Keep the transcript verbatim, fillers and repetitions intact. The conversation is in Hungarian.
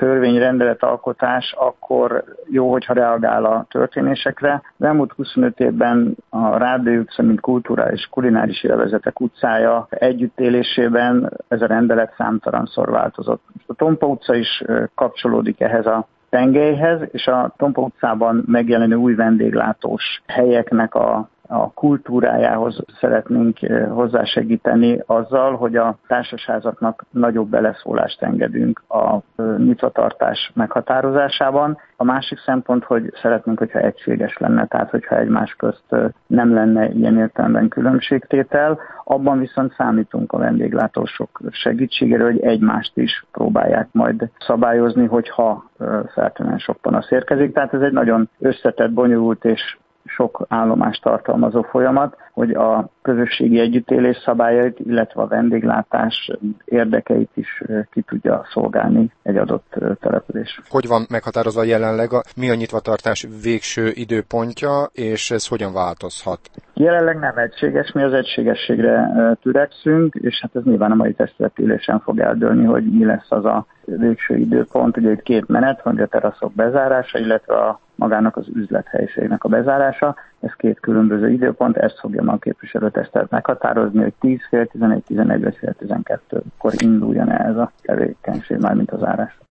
törvény-rendeletalkotás akkor jó, hogyha reagál a történésekre. Az elmúlt huszonöt évben a Rárdai utca, mint kulturális, kulináris élvezetek utcája együttélésében ez a rendelet számtalanszor változott. Most a Tompa utca is kapcsolódik ehhez a tengelyhez, és a Tompa utcában megjelenő új vendéglátós helyeknek a a kultúrájához szeretnénk hozzásegíteni azzal, hogy a társasházaknak nagyobb beleszólást engedünk a nyitvatartás meghatározásában. A másik szempont, hogy szeretnénk, hogyha egységes lenne, tehát hogyha egymás közt nem lenne ilyen értelemben különbségtétel. Abban viszont számítunk a vendéglátósok segítségére, hogy egymást is próbálják majd szabályozni, hogyha feltűnően sok panasz érkezik. Tehát ez egy nagyon összetett, bonyolult és sok állomást tartalmazó folyamat, hogy a közösségi együttélés szabályait, illetve a vendéglátás érdekeit is ki tudja szolgálni egy adott település. Hogy van meghatározva jelenleg, a, mi a nyitvatartás végső időpontja, és ez hogyan változhat? Jelenleg nem egységes, mi az egységességre törekszünk, és hát ez nyilván a mai testületülésen fog eldőlni, hogy mi lesz az a végső időpont. Ugye itt két menet van, a teraszok bezárása, illetve a magának az üzlethelyiségnek a bezárása. Ez két különböző időpont, ezt fogja ma a képviselőtestület meghatározni, hogy tíz, fél tizenegy, tizenegy vagy fél tizenkettőkor induljon el ez a tevékenység, mármint a zárás.